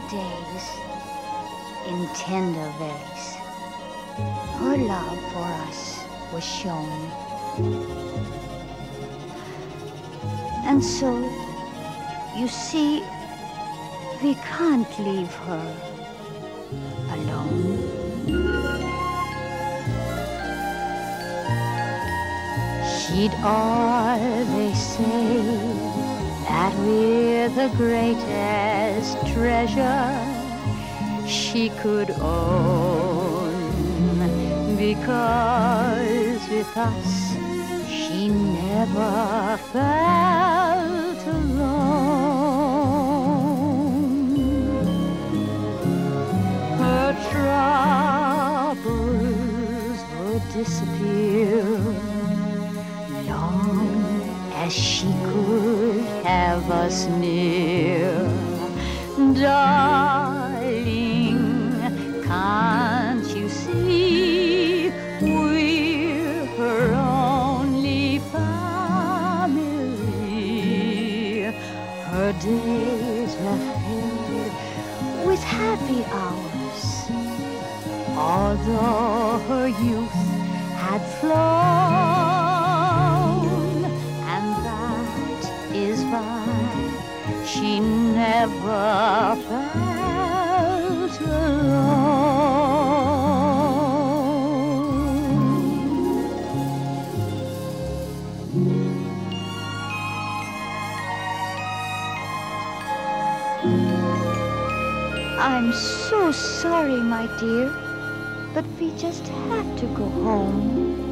days, in tender ways, her love for us was shown. And so, you see, we can't leave her alone. She'd always say that we're the greatest treasure she could own, because with us she never felt alone. Her troubles would disappear long as she could have us near. Darling, can't you see we're her only family? Her days were filled with happy hours, although her youth had flown, and that is why she never felt alone. I'm so sorry, my dear, but we just have to go home.